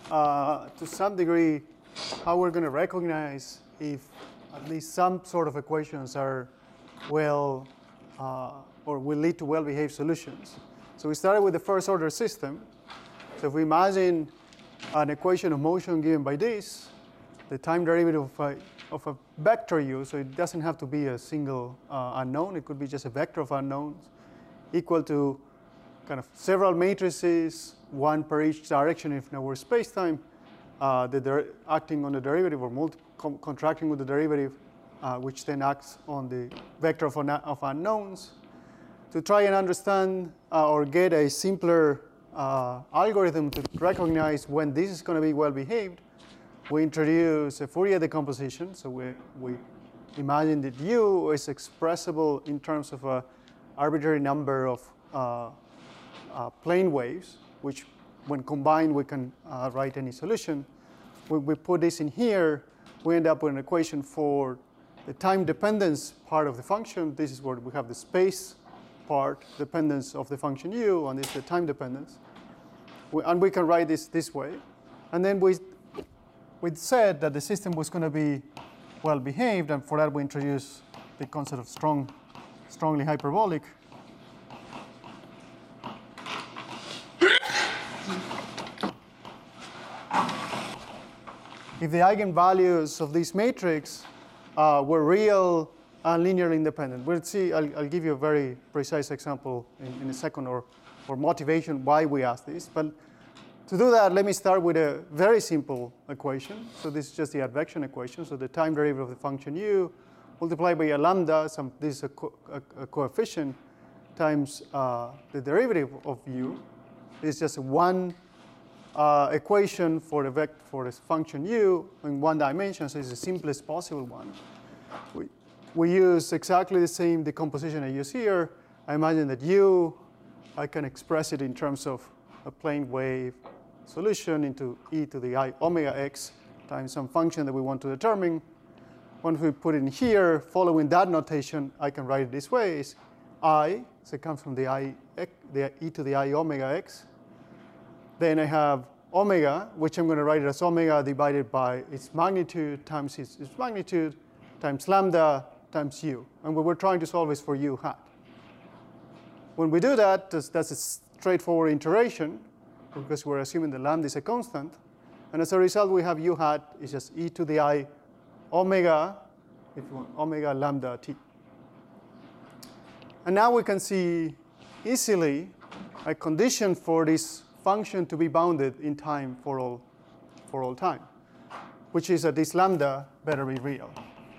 to some degree, how we're going to recognize if at least some sort of equations are well, or will lead to well-behaved solutions. So we started with the first order system. So if we imagine an equation of motion given by this, the time derivative of a vector u, so it doesn't have to be a single unknown, it could be just a vector of unknowns, equal to kind of several matrices, one per each direction if now we're space-time, acting on the derivative or contracting with the derivative, which then acts on the vector of unknowns. To try and understand or get a simpler algorithm to recognize when this is going to be well-behaved, we introduce a Fourier decomposition. So we imagine that u is expressible in terms of an arbitrary number of plane waves, which when combined we can write any solution. When we put this in here, we end up with an equation for the time dependence part of the function. This is where we have the space part, dependence of the function u, and this is the time dependence. And we can write this way. And then we said that the system was going to be well behaved, and for that we introduced the concept of strongly hyperbolic. If the eigenvalues of this matrix were real and linearly independent. We'll see, I'll give you a very precise example in a second, or motivation why we asked this. But to do that, let me start with a very simple equation. So this is just the advection equation. So the time derivative of the function u multiplied by a lambda, this is a coefficient, times the derivative of u. It's just one equation for the function u in one dimension, so it's the simplest possible one. We use exactly the same decomposition I use here. I imagine that u, I can express it in terms of a plane wave solution into e to the I omega x times some function that we want to determine. Once we put it in here, following that notation, I can write it this way. It's I, so it comes from the e to the I omega x. Then I have omega, which I'm going to write it as omega divided by its magnitude times its magnitude times lambda times u. And what we're trying to solve is for u hat. When we do that, that's a straightforward iteration, because we're assuming the lambda is a constant. And as a result, we have u hat is just e to the I omega, if you want, omega lambda t. And now we can see easily a condition for this function to be bounded in time for all time, which is that this lambda better be real.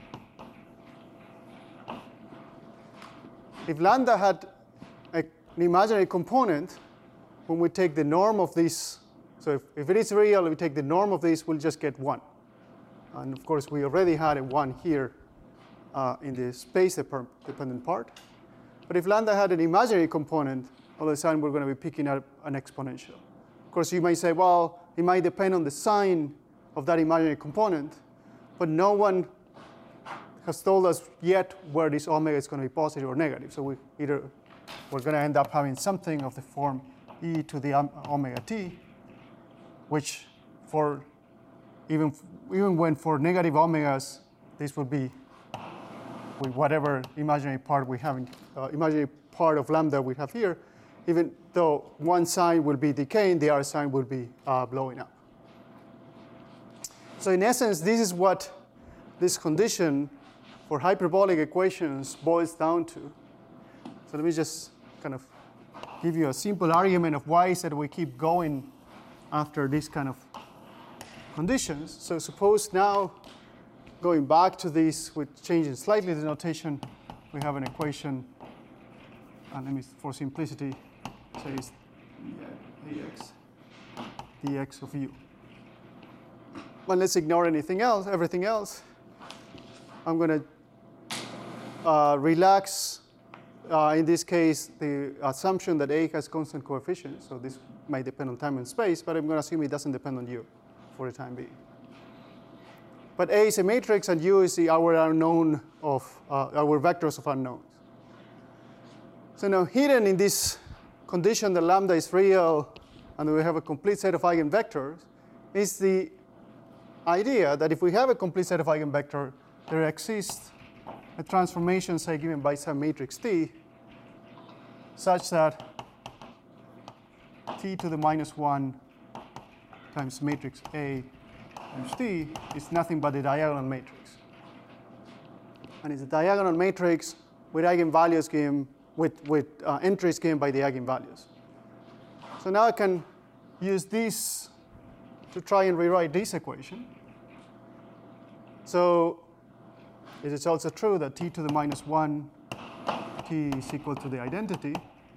If lambda had an imaginary component, when we take the norm of this, so if it is real, we take the norm of this, we'll just get 1. And of course, we already had a 1 here in the space-dependent part. But if lambda had an imaginary component, all of a sudden we're going to be picking up an exponential. Of course, you might say, well, it might depend on the sign of that imaginary component, but no one has told us yet where this omega is going to be positive or negative. So we're going to end up having something of the form e to the omega t, which for even when for negative omegas, this would be with whatever imaginary part we have, imaginary part of lambda we have here, even though one sign will be decaying, the other sign will be blowing up. So in essence, this is what this condition for hyperbolic equations boils down to. So let me just kind of give you a simple argument of why is that we keep going after these kind of conditions. So suppose now, going back to this with changing slightly the notation, we have an equation, and let me, for simplicity, say it's dx of u. But let's ignore everything else. I'm going to relax, in this case, the assumption that A has constant coefficients. So this might depend on time and space, but I'm going to assume it doesn't depend on U for the time being. But A is a matrix, and U is our unknown of our vectors of unknowns. So now hidden in this condition that lambda is real, and we have a complete set of eigenvectors, is the idea that if we have a complete set of eigenvectors, there exists a transformation, say, given by some matrix T, such that T to the minus 1 times matrix A times T is nothing but a diagonal matrix. And it's a diagonal matrix with eigenvalues given, with entries given by the eigenvalues. So now I can use this to try and rewrite this equation. So it is also true that T to the minus 1 T is equal to the identity.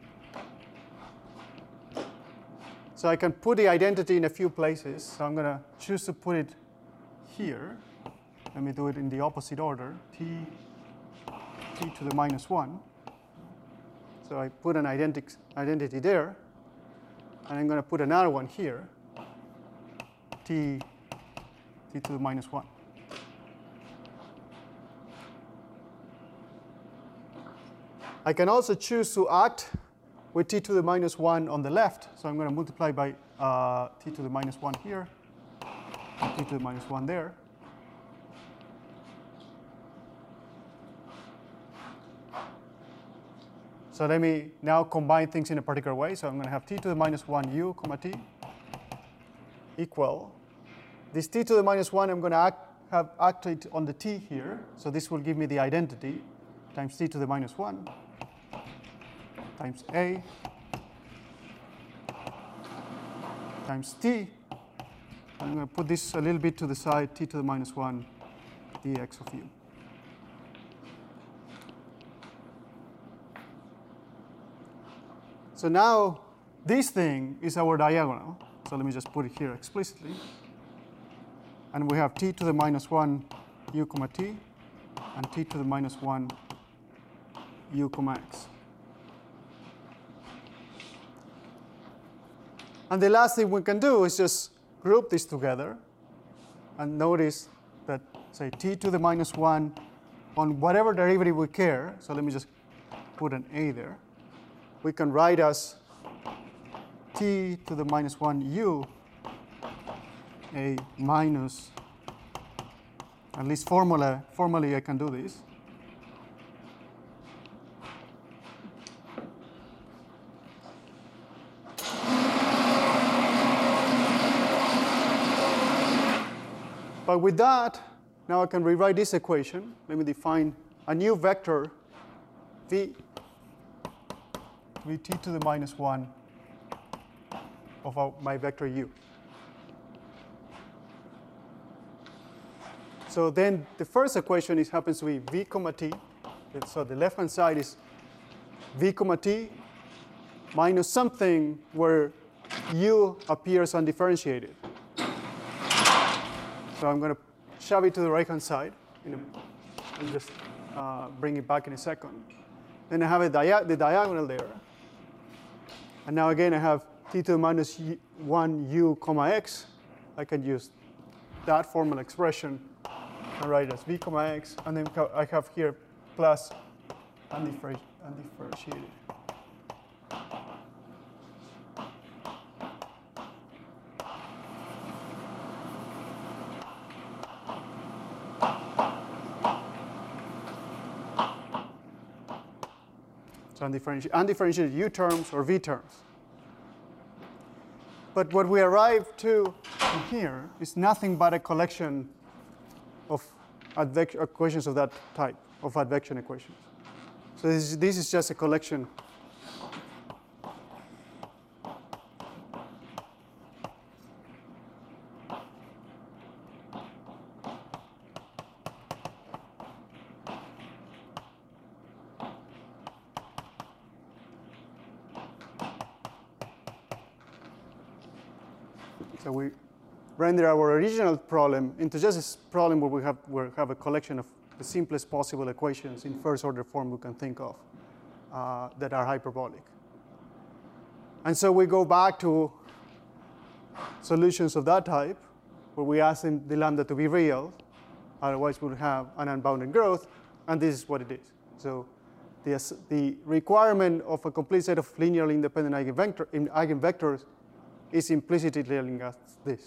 So I can put the identity in a few places. So I'm going to choose to put it here. Let me do it in the opposite order. T to the minus 1. So I put an identity there. And I'm going to put another one here. T to the minus 1. I can also choose to act with T to the minus 1 on the left. So I'm going to multiply by T to the minus 1 here, and T to the minus 1 there. So let me now combine things in a particular way. So I'm going to have T to the minus 1 u comma T equal. This T to the minus 1, I'm going to have acted on the T here. So this will give me the identity times T to the minus 1 times A times T. I'm going to put this a little bit to the side, T to the minus 1 dx of u. So now this thing is our diagonal. So let me just put it here explicitly. And we have T to the minus 1 u comma T and T to the minus 1 u comma x. And the last thing we can do is just group this together and notice that, say, T to the minus 1 on whatever derivative we care. So let me just put an A there. We can write as T to the minus 1 u A minus, at least formally I can do this. But with that, now I can rewrite this equation. Let me define a new vector, v T to the minus 1 of my vector u. So then the first equation happens to be v comma t. So the left-hand side is v comma t minus something where u appears undifferentiated. So I'm going to shove it to the right-hand side. I'll just bring it back in a second. Then I have the diagonal there. And now again, I have T to the minus 1 u comma x. I can use that formal expression and write it as v comma x. And then I have here plus undifferentiated. So undifferentiated u terms or v terms. But what we arrive to here is nothing but a collection of equations of that type, of advection equations. So this is just a collection. So we render our original problem into just a problem where we have a collection of the simplest possible equations in first order form we can think of that are hyperbolic. And so we go back to solutions of that type where we ask the lambda to be real, otherwise we would have an unbounded growth, and this is what it is. So the requirement of a complete set of linearly independent eigenvectors is implicitly telling us this.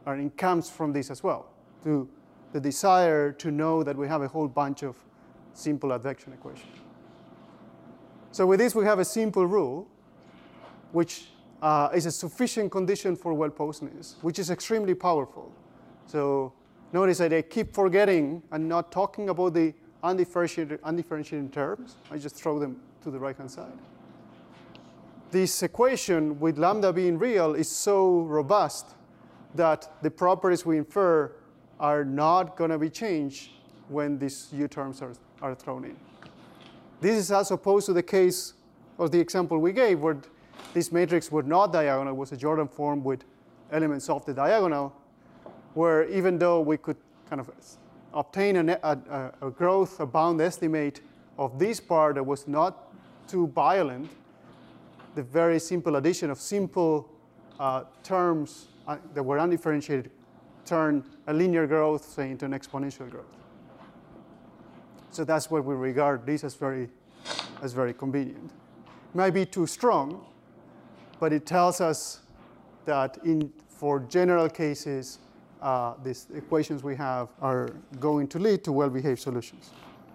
it comes from this as well, to the desire to know that we have a whole bunch of simple advection equations. So with this, we have a simple rule, which is a sufficient condition for well-posedness, which is extremely powerful. So notice that I keep forgetting and not talking about the undifferentiated terms. I just throw them to the right-hand side. This equation with lambda being real is so robust that the properties we infer are not going to be changed when these U terms are thrown in. This is as opposed to the case of the example we gave, where this matrix was not diagonal, it was a Jordan form with elements of the diagonal, where even though we could kind of obtain a growth, a bound estimate of this part that was not too violent, the very simple addition of simple terms that were undifferentiated turned a linear growth, say, into an exponential growth. So that's why we regard this as very convenient. It might be too strong, but it tells us that for general cases, these equations we have are going to lead to well-behaved solutions.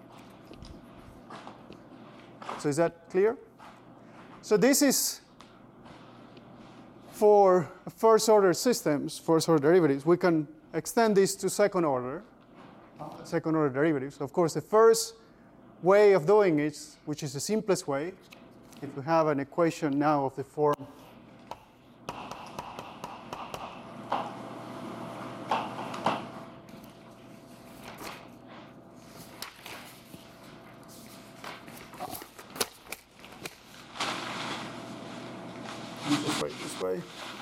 So is that clear? So this is for first-order systems, first-order derivatives. We can extend this to second-order derivatives. Of course, the first way of doing it, which is the simplest way, if we have an equation now of the form this way.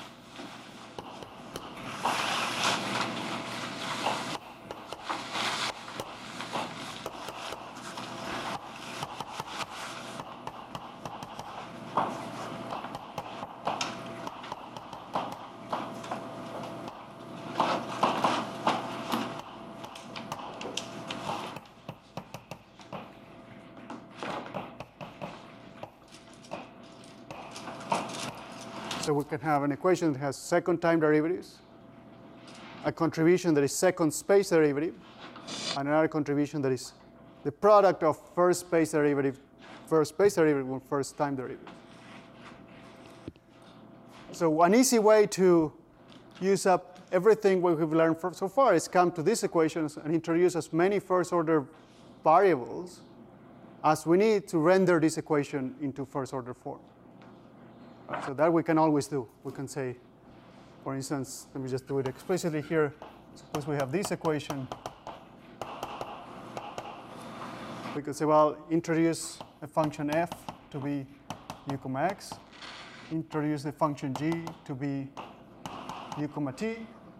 So we can have an equation that has second time derivatives, a contribution that is second space derivative, and another contribution that is the product of first space derivative with first time derivative. So an easy way to use up everything we've learned so far is come to these equations and introduce as many first order variables as we need to render this equation into first order form. So that we can always do. We can say, for instance, let me just do it explicitly here. Suppose we have this equation. We could say, well, introduce a function f to be u comma x. Introduce the function g to be u comma t.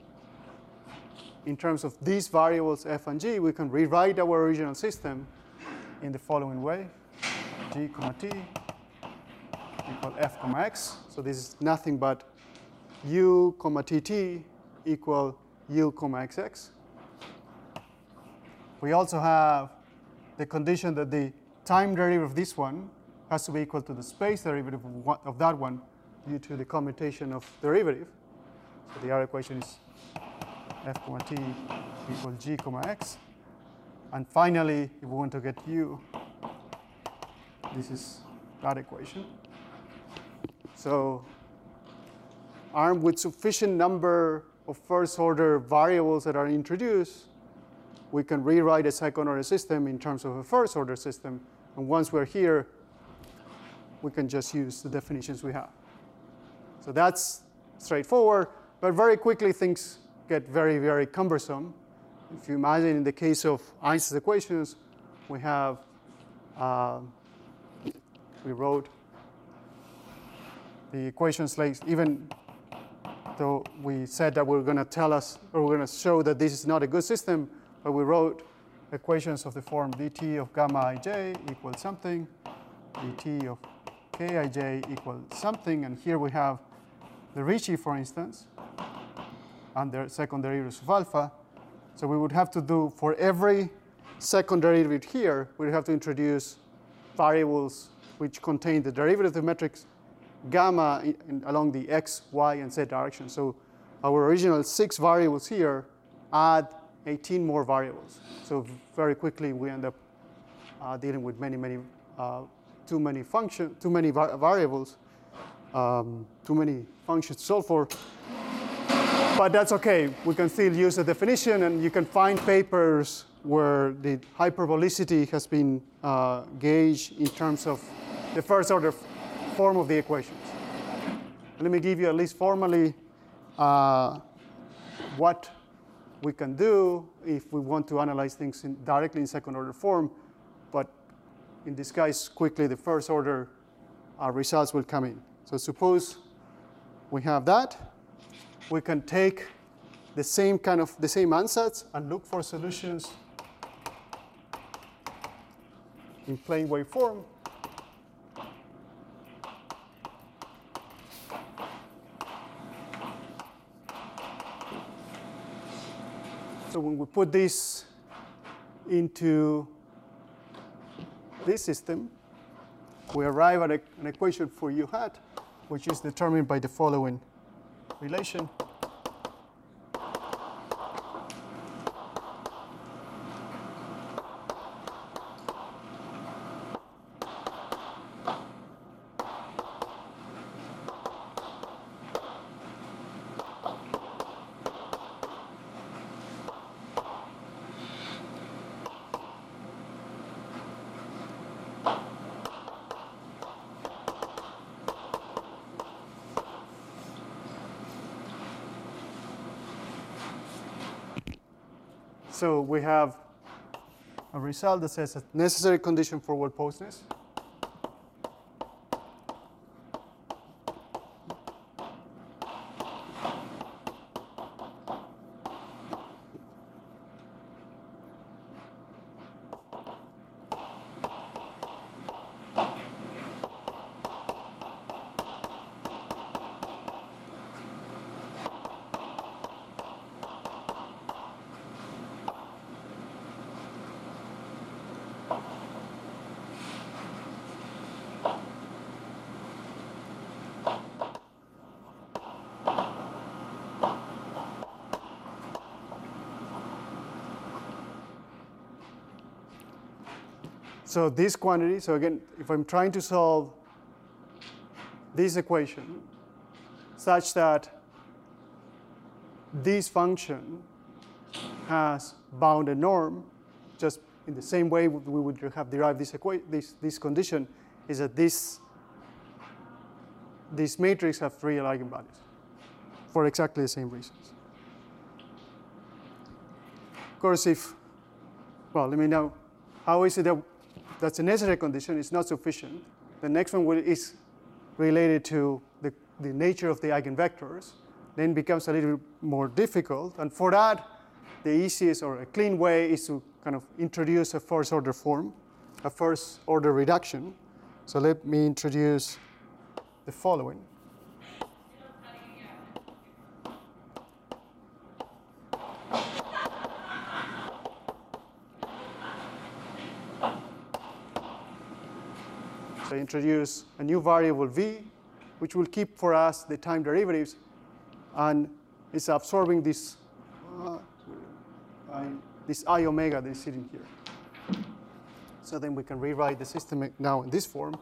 In terms of these variables f and g, we can rewrite our original system in the following way. G comma t equal f comma x. So this is nothing but u comma tt equal u comma xx. We also have the condition that the time derivative of this one has to be equal to the space derivative of that one due to the commutation of derivative. So the other equation is f comma t equal g comma x. And finally, if we want to get u, this is that equation. So armed with sufficient number of first order variables that are introduced, we can rewrite a second order system in terms of a first order system. And once we're here, we can just use the definitions we have. So that's straightforward, but very quickly things get very, very cumbersome. If you imagine in the case of Einstein's equations, we have, we wrote the equations like, even though we said that we're going to tell us, or we're going to show that this is not a good system, but we wrote equations of the form dt of gamma ij equals something, dt of kij equals something, and here we have the Ricci, for instance, and the second derivatives of alpha. So we would have to do, for every second derivative here, we'd have to introduce variables which contain the derivative of the matrix gamma along the x, y, and z direction. So our original 6 variables here add 18 more variables. So very quickly we end up dealing with too many variables, too many functions to solve for. But that's okay. We can still use the definition, and you can find papers where the hyperbolicity has been gauged in terms of the first order form of the equations. Let me give you at least formally what we can do if we want to analyze things directly in second order form. But in this case, quickly, the first order results will come in. So suppose we have that. We can take the same ansatz and look for solutions in plane wave form. So when we put this into this system, we arrive at an equation for u hat, which is determined by the following relation. So we have a result that says a necessary condition for wall posedness. So this quantity, so again, if I'm trying to solve this equation such that this function has bounded norm, just in the same way we would have derived this condition, is that this matrix have real eigenvalues for exactly the same reasons. Of course, let me know, how is it that that's a necessary condition? It's not sufficient. The next one is related to the nature of the eigenvectors. Then becomes a little more difficult. And for that, the easiest or a clean way is to kind of introduce a first order form, a first order reduction. So let me introduce the following. So I introduce a new variable v, which will keep for us the time derivatives, and it's absorbing this I omega that is sitting here. So then we can rewrite the system now in this form.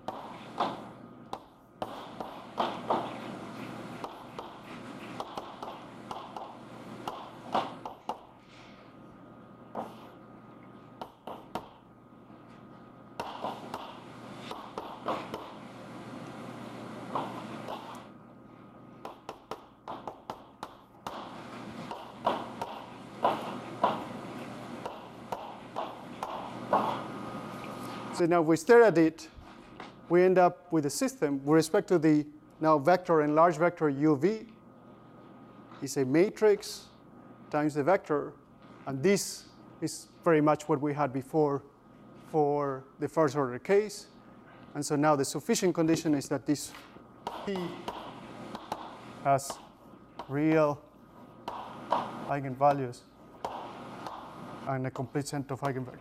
So now if we stare at it, we end up with a system with respect to the now vector and large vector uv is a matrix times the vector, and this is very much what we had before for the first order case. And so now the sufficient condition is that this P has real eigenvalues and a complete set of eigenvectors.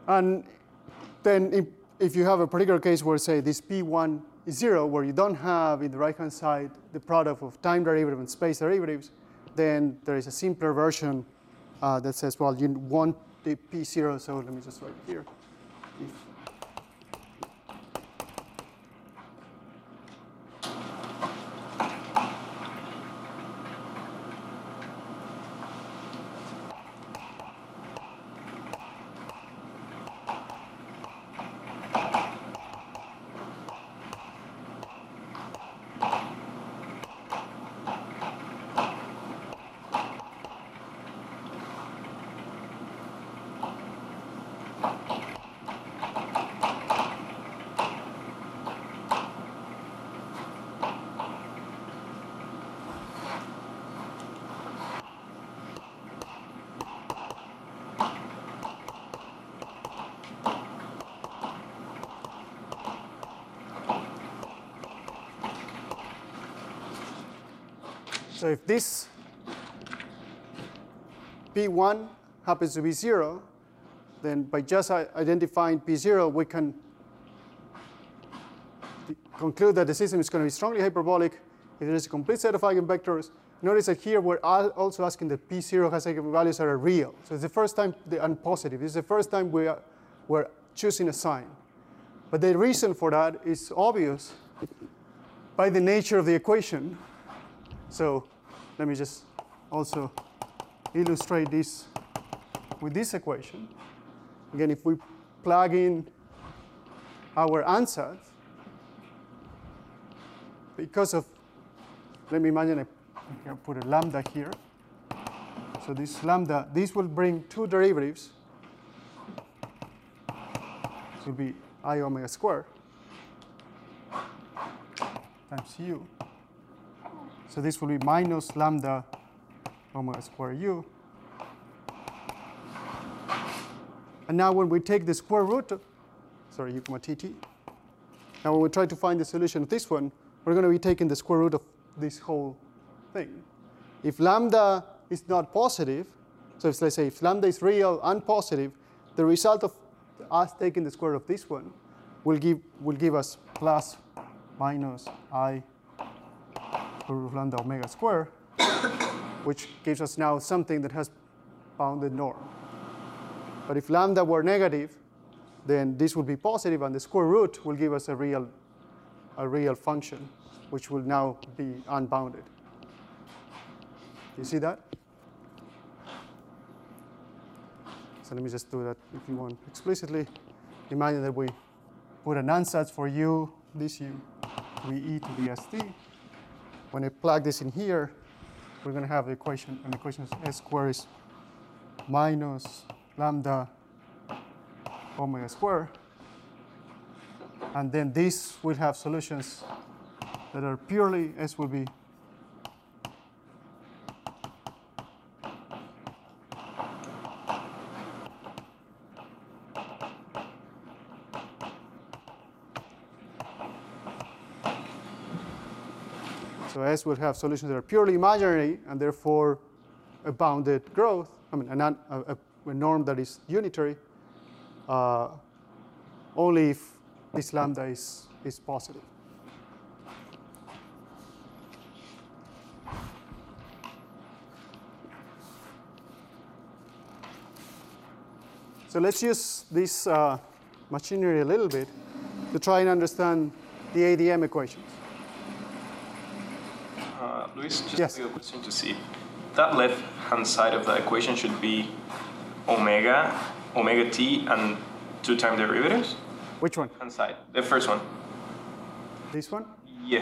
And then if you have a particular case where, say, this P1 is 0, where you don't have in the right-hand side the product of time derivative and space derivatives, then there is a simpler version that says, well, you want the P0, so let me just write here. So if this P1 happens to be 0, then by just identifying P0, we can conclude that the system is going to be strongly hyperbolic if there is a complete set of eigenvectors. Notice that here we're also asking that P0 has eigenvalues that are real. So it's the first time, and positive. This is the first time we're choosing a sign. But the reason for that is obvious by the nature of the equation. So let me just also illustrate this with this equation. Again, if we plug in our ansatz, because of, let me imagine I can put a lambda here. So this lambda, this will bring two derivatives. This will be I omega squared times u. So this will be minus lambda omega squared u. And now when we take the square root, sorry, u comma tt. Now when we try to find the solution of this one, we're going to be taking the square root of this whole thing. If lambda is not positive, so if, let's say if lambda is real and positive, the result of us taking the square root of this one will give us plus minus I square root of lambda omega squared, which gives us now something that has bounded norm. But if lambda were negative, then this would be positive, and the square root will give us a real function, which will now be unbounded. You see that? So let me just do that if you want explicitly. Imagine that we put an ansatz for u, this u, we e to the st. When I plug this in here, we're going to have the equation, and the equation is s squared is minus lambda omega squared. And then this will have solutions that are purely, S will be so S will have solutions that are purely imaginary and therefore a bounded growth, I mean a norm that is unitary, only if this lambda is positive. So let's use this machinery a little bit to try and understand the ADM equations. Luis, just yes. a question to see. That left-hand side of the equation should be omega t, and two time derivatives? Which one? Hand side, the first one. This one? Yeah.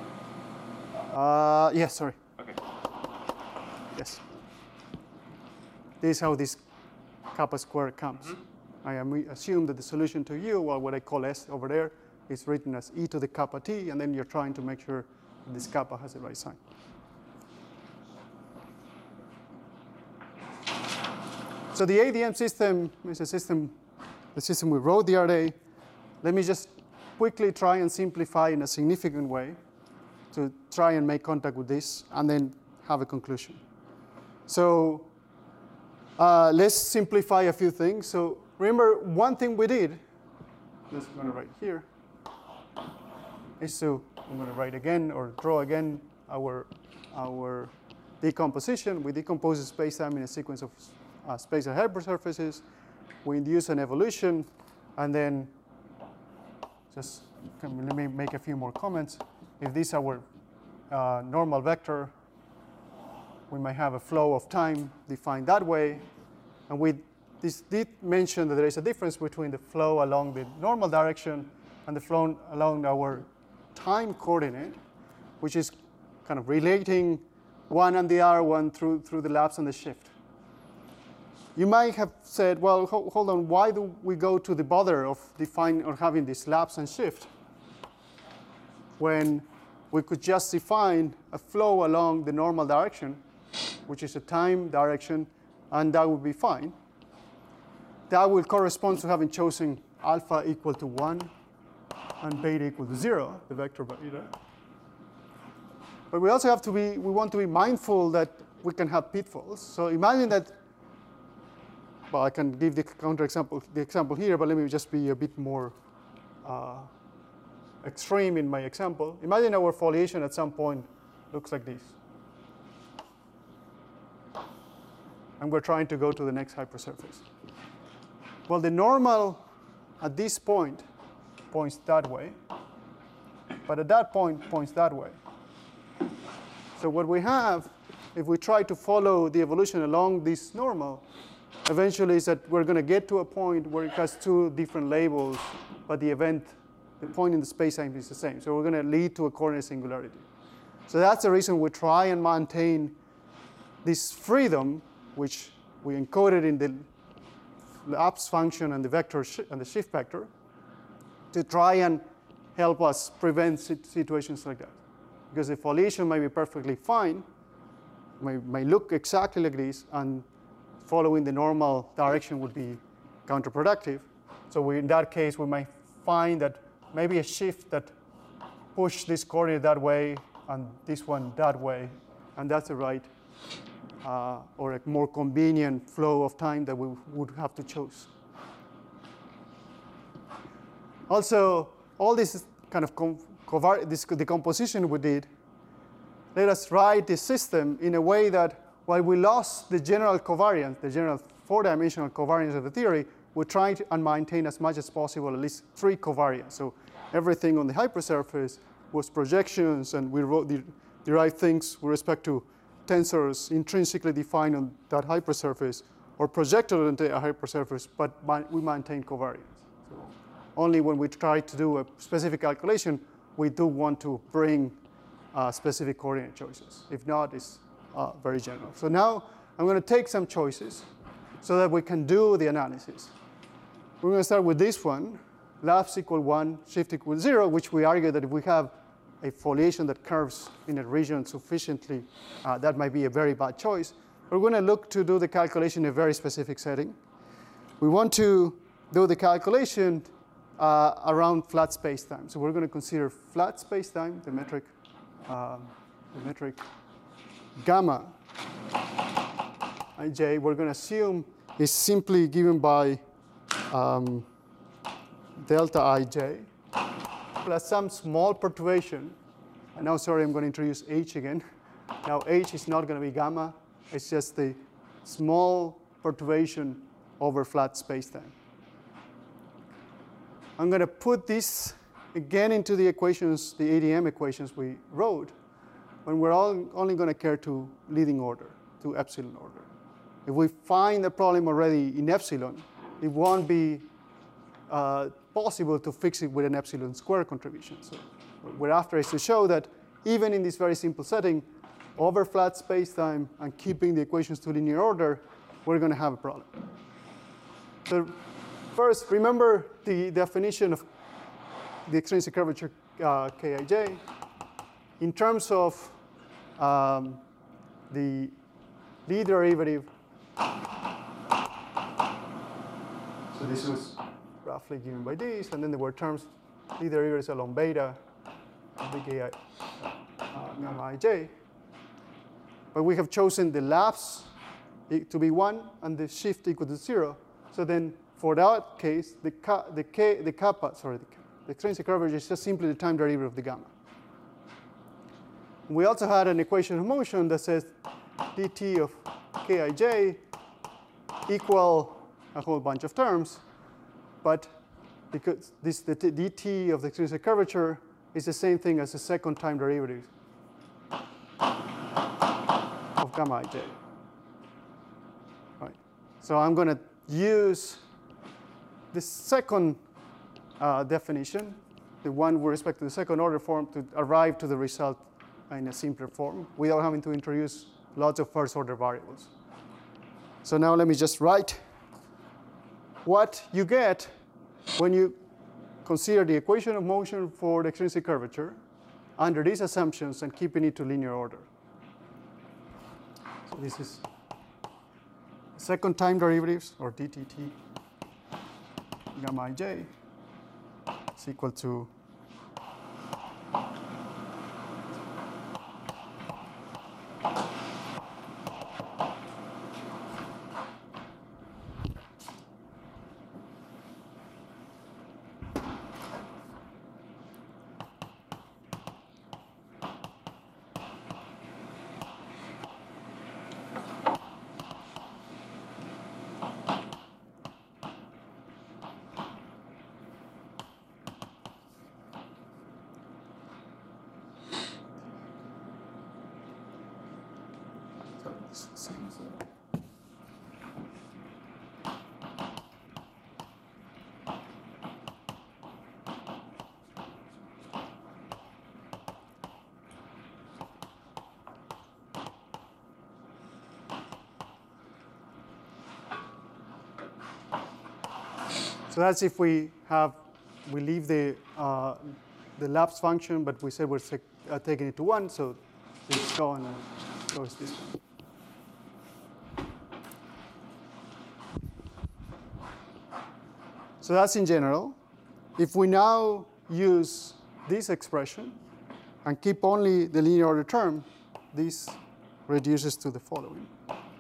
Yes, sorry. Okay. Yes. This is how this kappa squared comes. Mm-hmm. I assume that the solution to u, well, what I call S over there, is written as e to the kappa t, and then you're trying to make sure that this kappa has the right sign. So the ADM system is a system, the system we wrote the other day. Let me just quickly try and simplify in a significant way to try and make contact with this and then have a conclusion. So let's simplify a few things. So remember one thing we did, just going to write here, is to, I'm going to write again or draw again our decomposition. We decompose the space-time in a sequence of spatial hypersurfaces. We induce an evolution, and then just let me make a few more comments. If this is our normal vector, we might have a flow of time defined that way. And this did mention that there is a difference between the flow along the normal direction and the flow along our time coordinate, which is kind of relating one and the other one through the lapse and the shift. You might have said, well, hold on, why do we go to the bother of defining or having this lapse and shift when we could just define a flow along the normal direction, which is a time direction, and that would be fine. That will correspond to having chosen alpha equal to 1 and beta equal to 0, the vector beta. But we also have to we want to be mindful that we can have pitfalls. So imagine that, well, I can give the example here, but let me just be a bit more extreme in my example. Imagine our foliation at some point looks like this. And we're trying to go to the next hypersurface. Well, the normal at this point points that way, but at that point points that way. So what we have, if we try to follow the evolution along this normal, eventually is that we're going to get to a point where it has two different labels, but the point in the space-time is the same. So we're going to lead to a coordinate singularity. So that's the reason we try and maintain this freedom, which we encoded in the lapse function and the vector and the shift vector, to try and help us prevent situations like that. Because the foliation might be perfectly fine, might look exactly like this, and following the normal direction would be counterproductive. So in that case, we might find that maybe a shift that pushed this coordinate that way and this one that way, and that's the right or a more convenient flow of time that we would have to choose. Also, all this kind of this decomposition we did, let us write the system in a way that while we lost the general covariance, the general four-dimensional covariance of the theory, we try to maintain as much as possible at least three covariance. So everything on the hypersurface was projections, and we wrote the derived things with respect to tensors intrinsically defined on that hypersurface or projected onto a hypersurface, but we maintain covariance. So only when we try to do a specific calculation, we do want to bring specific coordinate choices. If not, it's very general. So now I'm going to take some choices so that we can do the analysis. We're going to start with this one, lapse equal 1, shift equal 0, which we argue that if we have a foliation that curves in a region sufficiently, that might be a very bad choice. We're going to look to do the calculation in a very specific setting. We want to do the calculation around flat space-time. So we're going to consider flat space-time, the metric gamma ij. We're going to assume is simply given by delta ij plus some small perturbation. And now, sorry, I'm going to introduce h again. Now, h is not going to be gamma. It's just the small perturbation over flat space-time. I'm going to put this again into the equations, the ADM equations we wrote, when we're only going to care to leading order, to epsilon order. If we find the problem already in epsilon, it won't be possible to fix it with an epsilon square contribution. So what we're after is to show that even in this very simple setting, over flat space-time and keeping the equations to linear order, we're going to have a problem. So first, remember the definition of the extrinsic curvature Kij in terms of the d derivative. So this was roughly given by this, and then there were terms, d derivatives along beta, bk gamma ij. But we have chosen the lapse to be 1 and the shift equal to 0. So then for that case, the extrinsic curvature is just simply the time derivative of the gamma. We also had an equation of motion that says dt of kij equal a whole bunch of terms, but because the dt of the extrinsic curvature is the same thing as the second time derivative of gamma ij. Right. So I'm going to use the second definition, the one with respect to the second order form, to arrive to the result in a simpler form without having to introduce lots of first order variables. So now let me just write what you get when you consider the equation of motion for the extrinsic curvature under these assumptions and keeping it to linear order. So this is second time derivatives, or dtt gamma ij is equal to so that's if we leave the lapse function, but we said we're taking it to 1, so it's gone and goes this way. So that's in general. If we now use this expression and keep only the linear order term, this reduces to the following.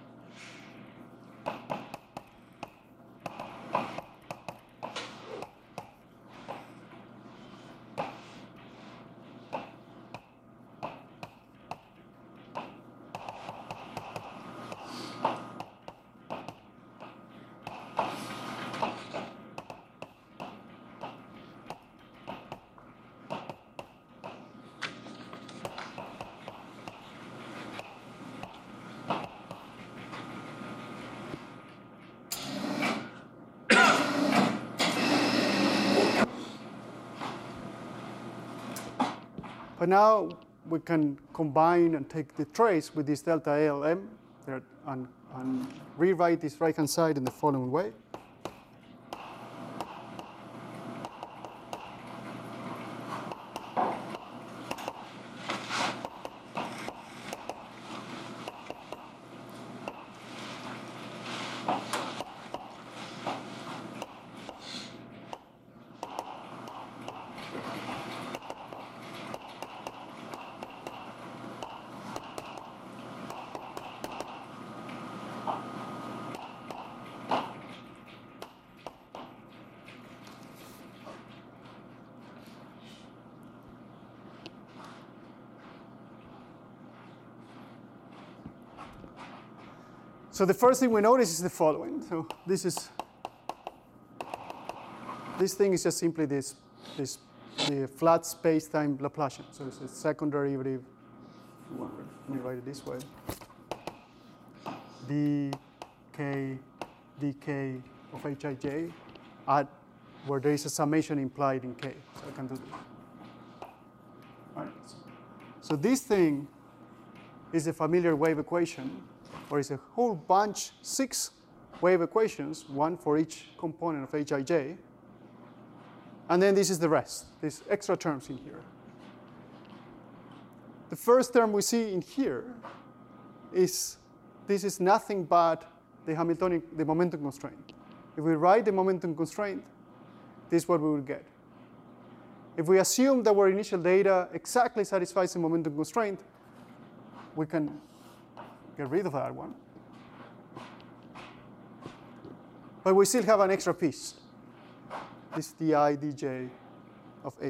But now we can combine and take the trace with this delta ALM and rewrite this right-hand side in the following way. So the first thing we notice is the following. So this thing is just simply the flat space-time Laplacian. So it's a second derivative. Let me write it this way. dk of hij at where there is a summation implied in k. So I can do this. All right. So this thing is a familiar wave equation, or is a whole bunch, 6 wave equations, one for each component of hij. And then this is the rest, these extra terms in here. The first term we see in here is, this is nothing but the momentum constraint. If we write the momentum constraint, this is what we would get. If we assume that our initial data exactly satisfies the momentum constraint, we can get rid of that one. But we still have an extra piece. This di dj of h.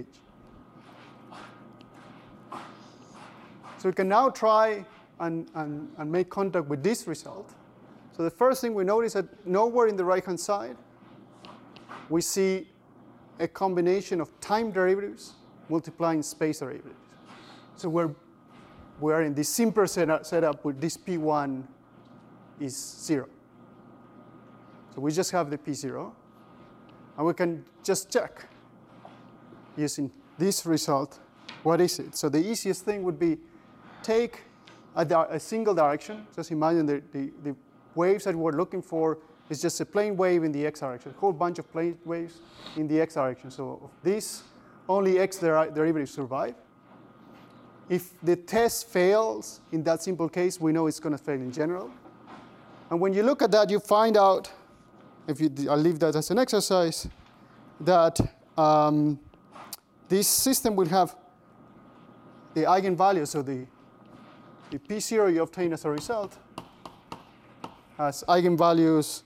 So we can now try and make contact with this result. So the first thing we notice that nowhere in the right-hand side we see a combination of time derivatives multiplying space derivatives. So we're in this simpler setup where this P1 is 0. So we just have the P0. And we can just check using this result, what is it? So the easiest thing would be take a single direction. Just imagine the waves that we're looking for is just a plane wave in the x direction, a whole bunch of plane waves in the x direction. So of this, only x derivatives survive. If the test fails in that simple case, we know it's going to fail in general. And when you look at that, you find out, I'll leave that as an exercise, that this system will have the eigenvalues, so the P0 you obtain as a result has eigenvalues.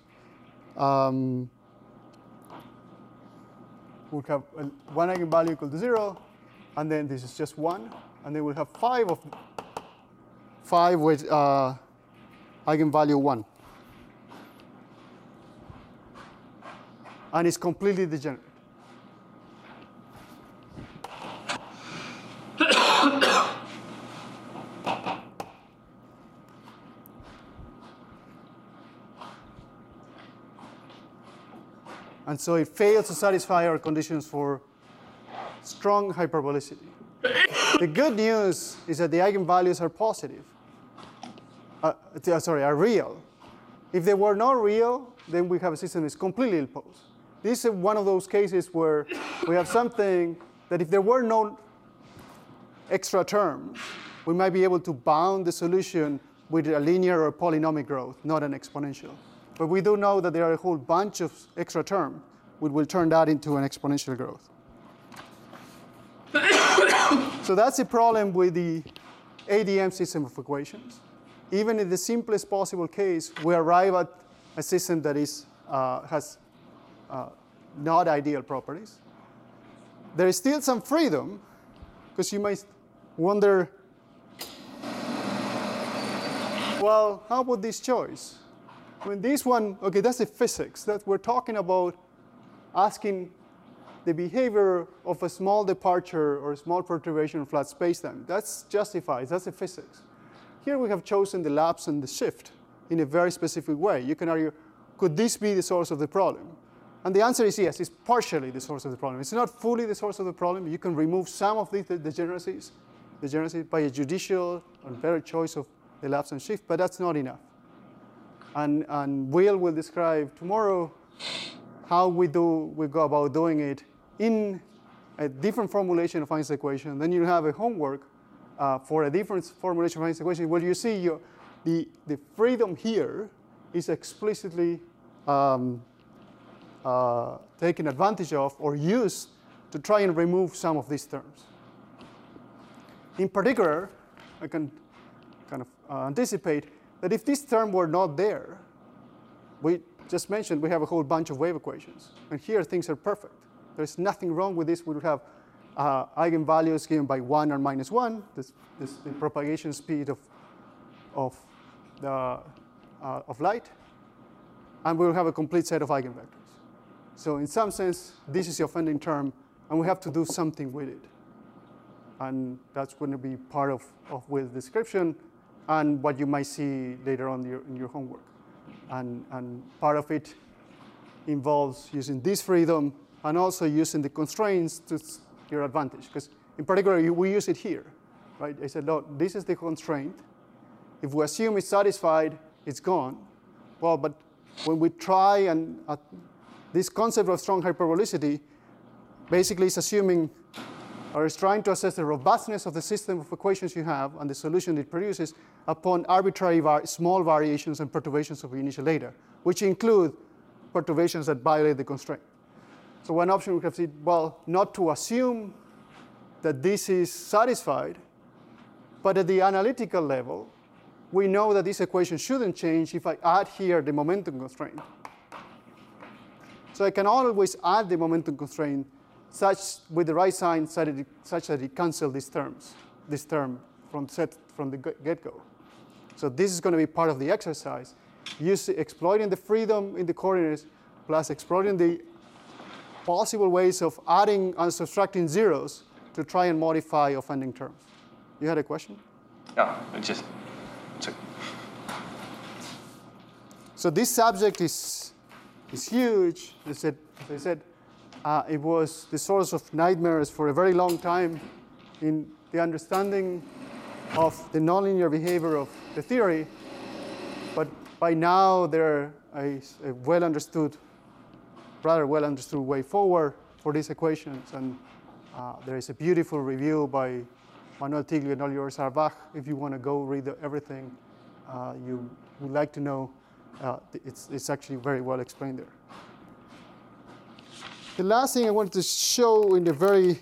We'll have one eigenvalue equal to 0, and then this is just 1. And then we'll have 5 with eigenvalue 1. And it's completely degenerate. And so it fails to satisfy our conditions for strong hyperbolicity. The good news is that the eigenvalues are positive. Are real. If they were not real, then we have a system that's completely ill-posed. This is one of those cases where we have something that if there were no extra terms, we might be able to bound the solution with a linear or polynomial growth, not an exponential. But we do know that there are a whole bunch of extra terms, which will turn that into an exponential growth. So that's the problem with the ADM system of equations. Even in the simplest possible case, we arrive at a system that has not ideal properties. There is still some freedom, because you might wonder, well, how about this choice? I mean, this one, OK, that's the physics. That we're talking about asking the behavior of a small departure or a small perturbation in flat spacetime. That's justified. That's the physics. Here we have chosen the lapse and the shift in a very specific way. You can argue, could this be the source of the problem? And the answer is yes, it's partially the source of the problem. It's not fully the source of the problem. You can remove some of the degeneracies by a judicial and better choice of the lapse and shift, but that's not enough. And will describe tomorrow how we go about doing it in a different formulation of Einstein's equation. Then you have a homework for a different formulation of Einstein's equation where you see the freedom here is explicitly taken advantage of or used to try and remove some of these terms. In particular, I can kind of anticipate that if this term were not there, we just mentioned we have a whole bunch of wave equations. And here things are perfect. There's nothing wrong with this. We would have eigenvalues given by 1 or minus 1, the propagation speed of light. And we will have a complete set of eigenvectors. So in some sense, this is the offending term, and we have to do something with it. And that's going to be part of Will's description and what you might see later on in your homework. And part of it involves using this freedom and also using the constraints to your advantage. Because in particular, we use it here. Right? I said, no, this is the constraint. If we assume it's satisfied, it's gone. Well, but when we try and this concept of strong hyperbolicity basically is assuming or is trying to assess the robustness of the system of equations you have and the solution it produces upon arbitrary small variations and perturbations of the initial data, which include perturbations that violate the constraint. So one option we have said, well, not to assume that this is satisfied, but at the analytical level, we know that this equation shouldn't change if I add here the momentum constraint. So I can always add the momentum constraint with the right sign such that it cancels this term from the get-go. So this is going to be part of the exercise, exploiting the freedom in the coordinates plus exploiting the possible ways of adding and subtracting zeros to try and modify offending terms. You had a question? Yeah, So this subject is huge. As I said, it was the source of nightmares for a very long time in the understanding of the nonlinear behavior of the theory. But by now, there is a rather well understood way forward for these equations. And there is a beautiful review by Manuel Tiglio and Oliver Sarbach. If you want to go read everything you would like to know, it's actually very well explained there. The last thing I wanted to show in the very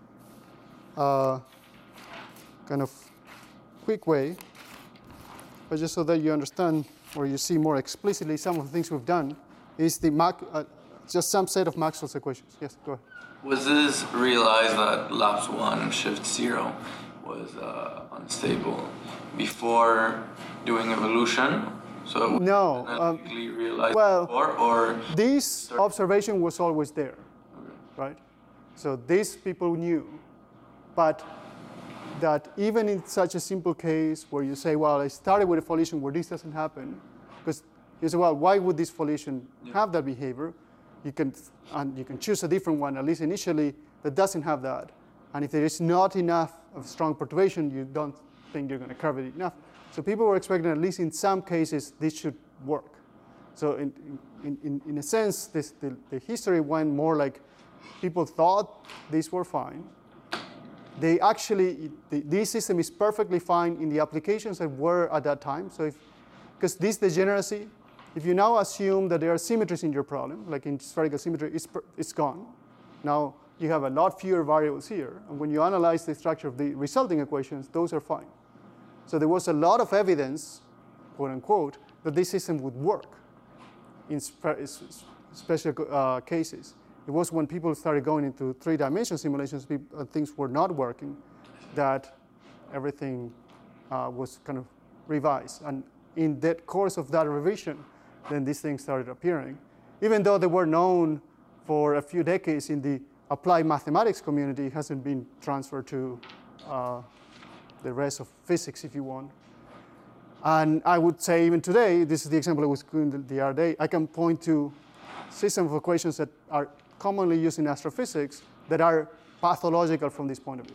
kind of quick way, but just so that you understand or you see more explicitly some of the things we've done, is just some set of Maxwell's equations. Yes, go ahead. Was this realized that lapse 1 shift 0 was unstable before doing evolution? So it was no, realized well, before, or this observation was always there, right? So these people knew, but that even in such a simple case where you say, well, I started with a foliation where this doesn't happen, because you say, well, why would this foliation have that behavior? You can choose a different one, at least initially, that doesn't have that. And if there is not enough of strong perturbation, you don't think you're going to curve it enough. So people were expecting, at least in some cases, this should work. So in a sense, the history went more like people thought these were fine. They actually, this system is perfectly fine in the applications that were at that time. So because this degeneracy, if you now assume that there are symmetries in your problem, like in spherical symmetry, it's gone. Now you have a lot fewer variables here. And when you analyze the structure of the resulting equations, those are fine. So there was a lot of evidence, quote unquote, that this system would work in special cases. It was when people started going into three-dimensional simulations, things were not working, that everything was kind of revised. And in the course of that revision, then these things started appearing. Even though they were known for a few decades in the applied mathematics community, it hasn't been transferred to the rest of physics, if you want. And I would say even today, this is the example I was doing the other day, I can point to systems of equations that are commonly used in astrophysics that are pathological from this point of view.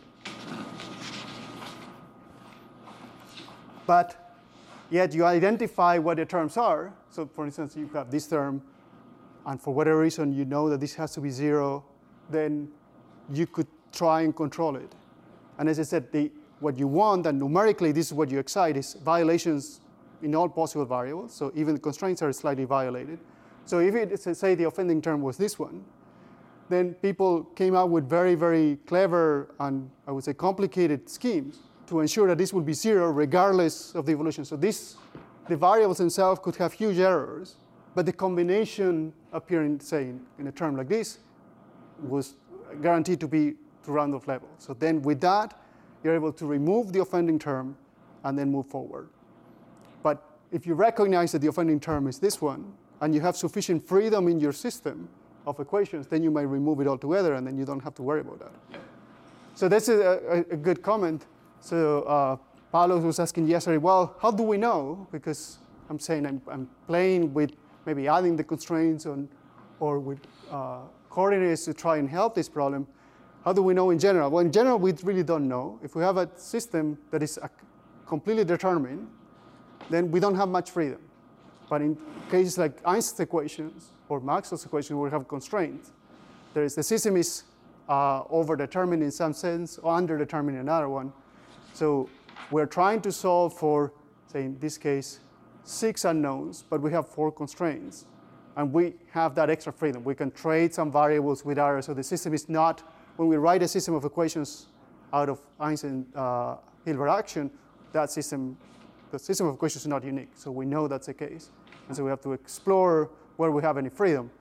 But yet you identify what the terms are. So for instance, you have this term, and for whatever reason you know that this has to be 0, then you could try and control it. And as I said, what you want, and numerically this is what you excite, is violations in all possible variables. So even the constraints are slightly violated. So if say the offending term was this one, then people came out with very, very clever and I would say complicated schemes to ensure that this would be 0 regardless of the evolution. So the variables themselves could have huge errors, but the combination appearing, say, in a term like this was guaranteed to round-off level. So then with that, you're able to remove the offending term and then move forward. But if you recognize that the offending term is this one, and you have sufficient freedom in your system of equations, then you might remove it altogether, and then you don't have to worry about that. Yeah. So that's a good comment. So Paulo was asking yesterday, well, how do we know? Because I'm saying I'm playing with maybe adding the constraints or with coordinates to try and help this problem. How do we know in general? Well, in general, we really don't know. If we have a system that is completely determined, then we don't have much freedom. But in cases like Einstein's equations or Maxwell's equations, where we have constraints, the system is overdetermined in some sense or underdetermined in another one. So we're trying to solve for, say in this case, 6 unknowns, but we have 4 constraints. And we have that extra freedom. We can trade some variables with others. So the system is not, when we write a system of equations out of Einstein-Hilbert action, the system of equations is not unique. So we know that's the case. And so we have to explore where we have any freedom.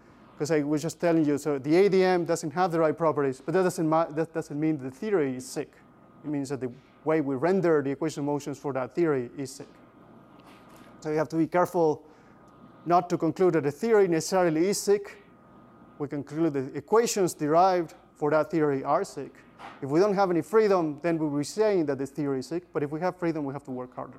because I was just telling you, so the ADM doesn't have the right properties, but that doesn't mean the theory is sick. It means that the way we render the equation of motions for that theory is sick. So you have to be careful not to conclude that the theory necessarily is sick. We conclude the equations derived for that theory are sick. If we don't have any freedom, then we'll be saying that this theory is sick. But if we have freedom, we have to work harder.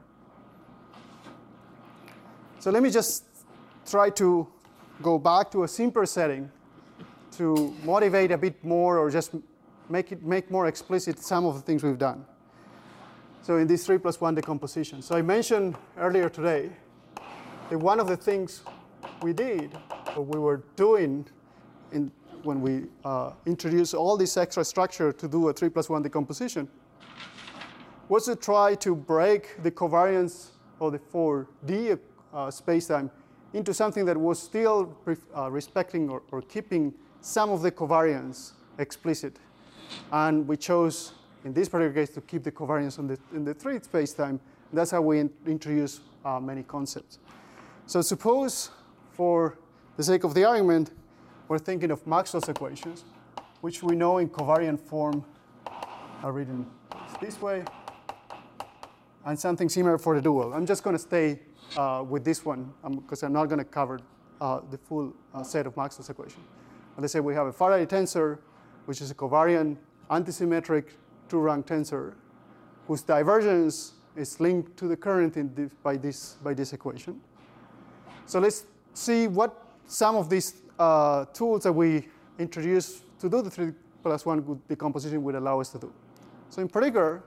So let me just try to go back to a simpler setting to motivate a bit more, or just make more explicit some of the things we've done. So in this 3+1 decomposition. So I mentioned earlier today that one of the things we did, or we were doing when we introduced all this extra structure to do a 3+1 decomposition, was to try to break the covariance of the 4D spacetime into something that was still respecting or keeping some of the covariance explicit. And we chose, in this particular case, to keep the covariance in the 3D spacetime. That's how we introduce many concepts. So suppose, for the sake of the argument, we're thinking of Maxwell's equations, which we know in covariant form are written this way, and something similar for the dual. I'm just going to stay with this one, because I'm not going to cover the full set of Maxwell's equations. Let's say we have a Faraday tensor, which is a covariant antisymmetric two-rank tensor, whose divergence is linked to the current by this equation. So let's see what some of these tools that we introduced to do the 3+1 decomposition would allow us to do. So in particular,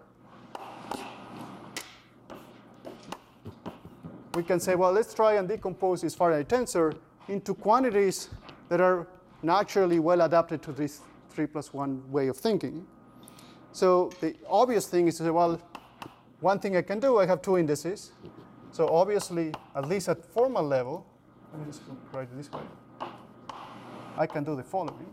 we can say, well, let's try and decompose this Faraday tensor into quantities that are naturally well adapted to this 3+1 way of thinking. So the obvious thing is to say, well, one thing I can do, I have two indices. So obviously, at least at formal level, let me just write it this way, I can do the following.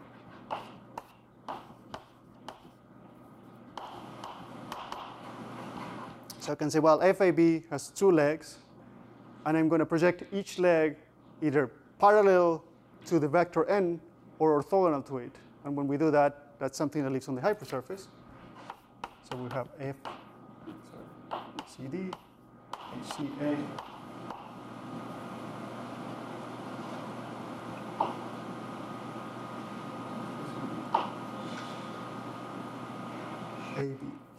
So I can say, well, FAB has two legs, and I'm going to project each leg either parallel to the vector n or orthogonal to it. And when we do that, that's something that lives on the hypersurface. So we have CD, HCA. AB.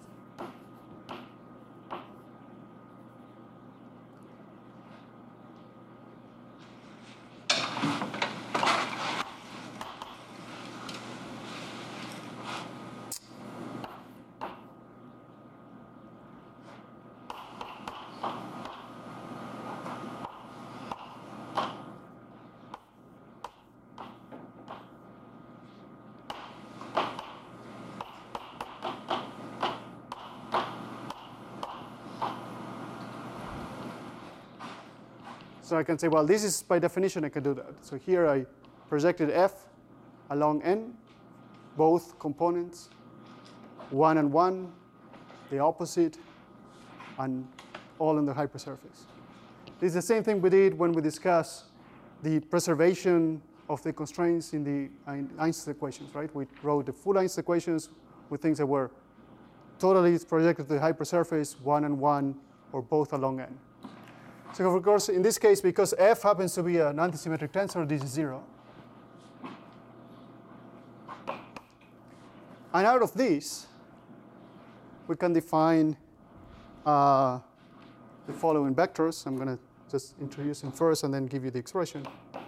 So I can say, well, this is by definition I can do that. So here I projected F along n, both components, 1 and 1, the opposite, and all in the hypersurface. This is the same thing we did when we discussed the preservation of the constraints in the Einstein equations, right? We wrote the full Einstein equations with things that were totally projected to the hypersurface, 1 and 1, or both along n. So of course, in this case, because F happens to be an antisymmetric tensor, this is 0. And out of this, we can define the following vectors. I'm going to just introduce them first and then give you the expression.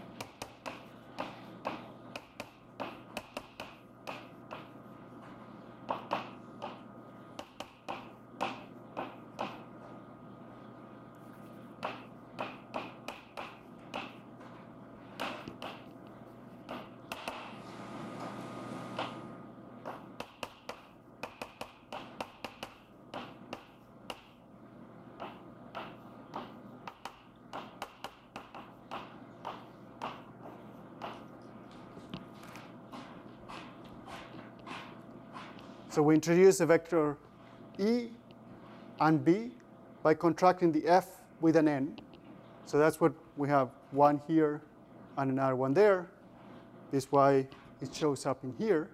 So we introduce the vector E and B by contracting the F with an N. So that's what we have, one here and another one there. This is why it shows up in here.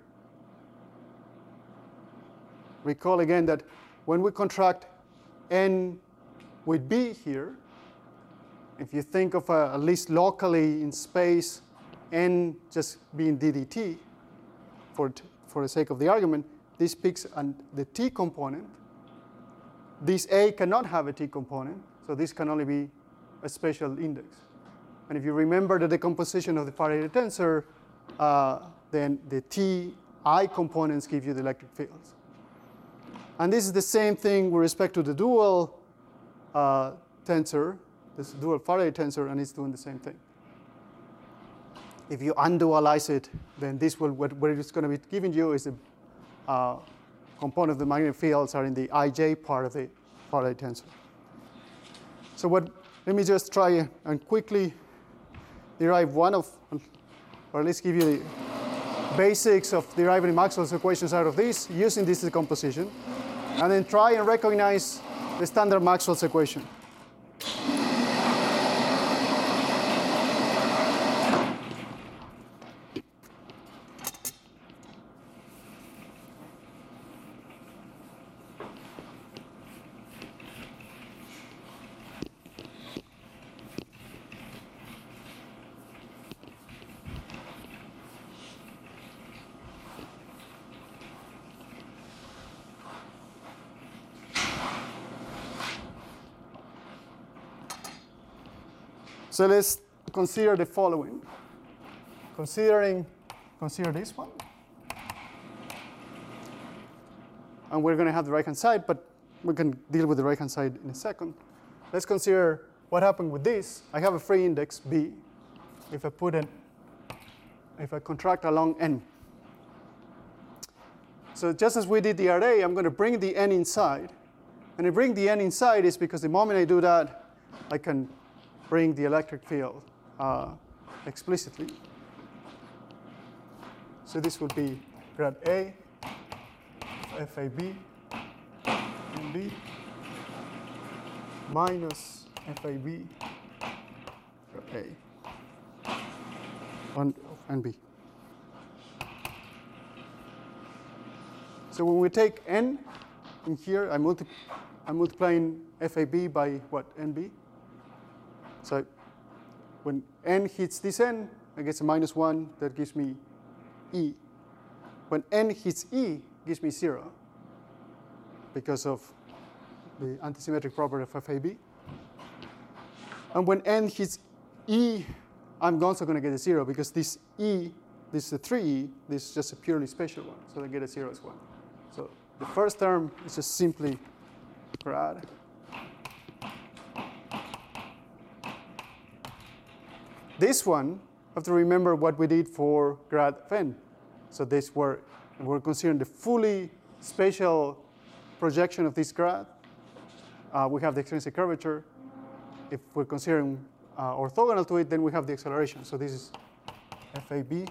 Recall again that when we contract n with b here, if you think of at least locally in space n just being ddt for the sake of the argument, this picks the t component. This A cannot have a t component, so this can only be a special index. And if you remember the decomposition of the Faraday tensor, then the ti components give you the electric fields. And this is the same thing with respect to the dual tensor, this dual Faraday tensor, and it's doing the same thing. If you undualize it, then this will, what it's going to be giving you is the component of the magnetic fields are in the ij part of the Faraday tensor. So let me just try and quickly derive one of, or at least give you the basics of deriving Maxwell's equations out of this using this decomposition, and then try and recognize the standard Maxwell's equation. So let's consider the following. Consider this one. And we're going to have the right-hand side, but we can deal with the right-hand side in a second. Let's consider what happened with this. I have a free index, B, if I contract along n. So just as we did the array, I'm going to bring the n inside. And I bring the n inside is because the moment I do that, I can bring the electric field explicitly. So this would be grad A, FAB, NB, minus FAB, grad A, of NB. So when we take n in here, I'm multiplying FAB by what, NB? So when n hits this n, I get a minus 1, that gives me E. When n hits E, it gives me 0 because of the antisymmetric property of FAB. And when n hits E, I'm also going to get a 0 because this E, this is a 3E, this is just a purely spatial one, so I get a 0 as well. So the first term is just simply grad. This one, you have to remember what we did for grad of n. So we're considering the fully spatial projection of this grad. We have the extrinsic curvature. If we're considering orthogonal to it, then we have the acceleration. So this is FAB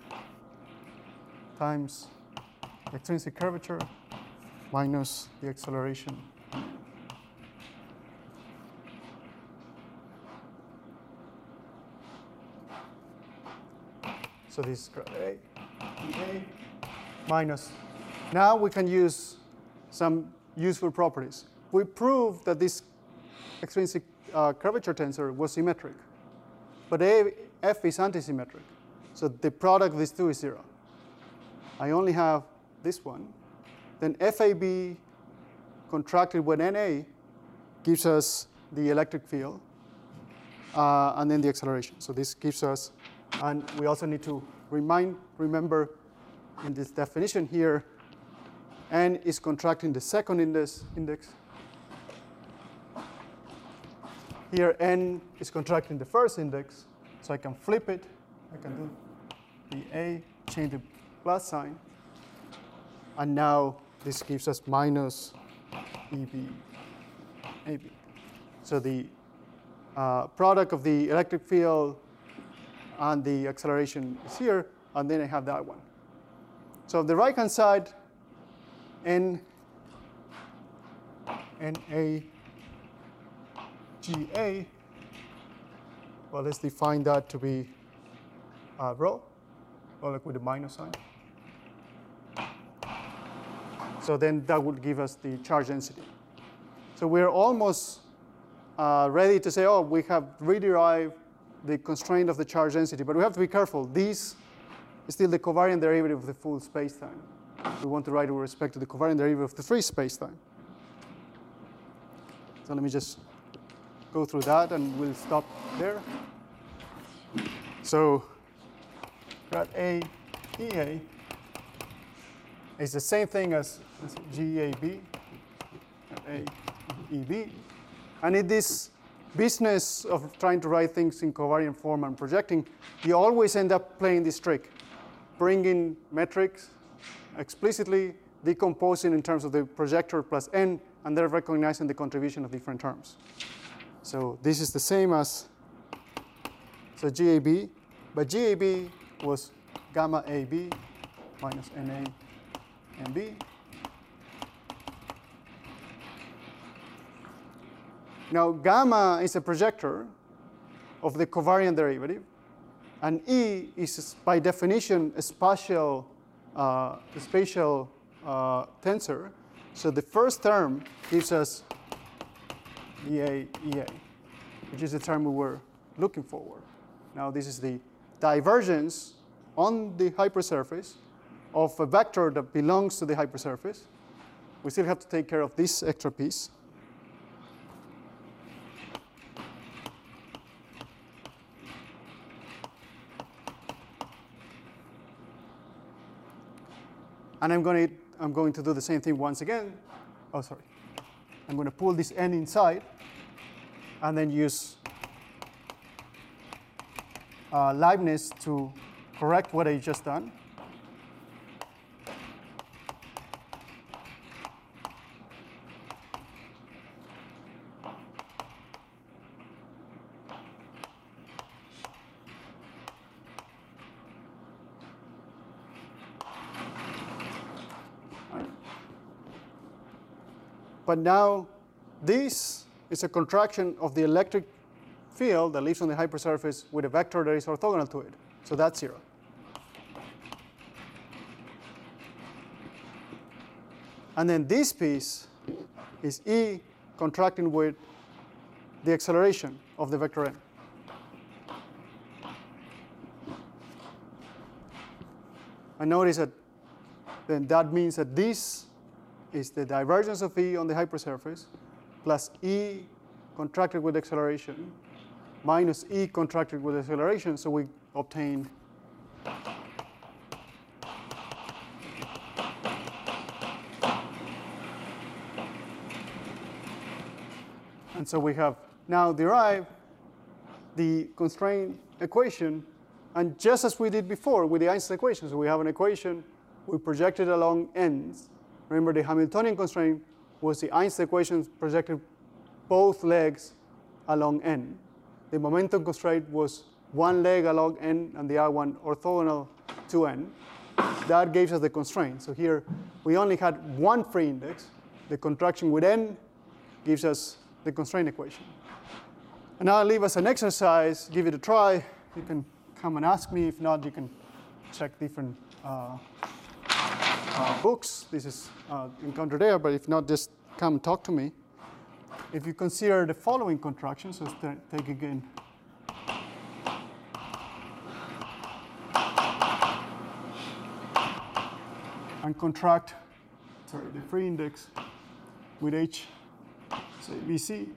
times extrinsic curvature minus the acceleration. So this is grad A, minus. Now we can use some useful properties. We proved that this extrinsic curvature tensor was symmetric, but F is antisymmetric. So the product of these two is 0. I only have this one. Then FAB contracted with NA gives us the electric field, and then the acceleration. So this gives us. And we also need to remember in this definition here, n is contracting the second index. Here, n is contracting the first index, so I can flip it. I can do the A, change the plus sign. And now this gives us minus EB, AB. So the product of the electric field and the acceleration is here, and then I have that one. So the right-hand side, NA, GA, well, let's define that to be rho. or like with a minus sign. So then that would give us the charge density. So we're almost ready to say, oh, we have re-derived the constraint of the charge density, but we have to be careful. This is still the covariant derivative of the full spacetime. We want to write with respect to the covariant derivative of the free spacetime. So let me just go through that, and we'll stop there. So grad A, EA is the same thing as GAB, A, EB. And in this business of trying to write things in covariant form and projecting, you always end up playing this trick, bringing metrics explicitly, decomposing in terms of the projector plus n, and then recognizing the contribution of different terms. So this is the same as GAB, but GAB was gamma AB minus NA NB. Now, gamma is a projector of the covariant derivative, and E is, by definition, a spatial tensor. So the first term gives us EA, which is the term we were looking for. Now, this is the divergence on the hypersurface of a vector that belongs to the hypersurface. We still have to take care of this extra piece. And I'm going to do the same thing once again. Oh, sorry. I'm going to pull this n inside and then use Leibniz to correct what I just done. But now this is a contraction of the electric field that lives on the hypersurface with a vector that is orthogonal to it. So that's 0. And then this piece is E contracting with the acceleration of the vector n. And notice that then that means that this is the divergence of E on the hypersurface plus E contracted with acceleration minus E contracted with acceleration. So we obtain and so we have now derived the constraint equation, and just as we did before with the Einstein equation. So we have an equation, we project it along ends. Remember, the Hamiltonian constraint was the Einstein equation projected both legs along n. The momentum constraint was one leg along n and the other one orthogonal to n. That gives us the constraint. So here we only had one free index. The contraction with n gives us the constraint equation. And now I'll leave us an exercise, give it a try. You can come and ask me. If not, you can check different books. This is encounter there, but if not, just come and talk to me. If you consider the following contraction, so take again and contract, the free index with H, say BC,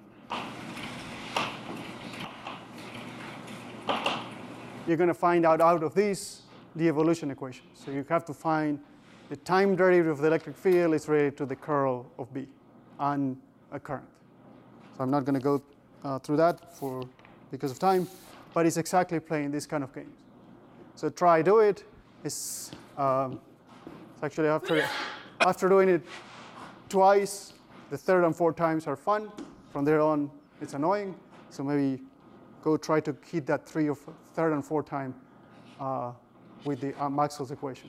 you're going to find out of this the evolution equation. So you have to find the time derivative of the electric field is related to the curl of B and a current. So I'm not going to go through that because of time, but it's exactly playing this kind of games. So try do it. It's actually after doing it twice, the third and fourth times are fun. From there on, it's annoying. So maybe go try to hit that third and fourth time with the Maxwell's equation.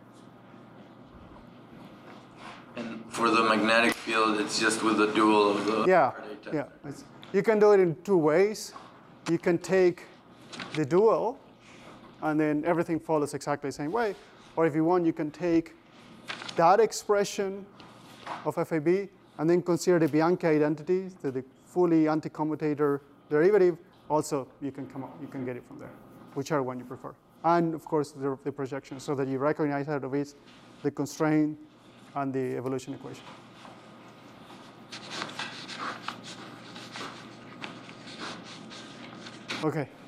And for the magnetic field, it's just with the dual of the Yeah. You can do it in two ways. You can take the dual and then everything follows exactly the same way. Or if you want, you can take that expression of FAB and then consider the Bianchi identity, the fully anti-commutator derivative. Also, you can get it from there, whichever one you prefer. And of course, the projection, so that you recognize out of it the constraint and the evolution equation. Okay.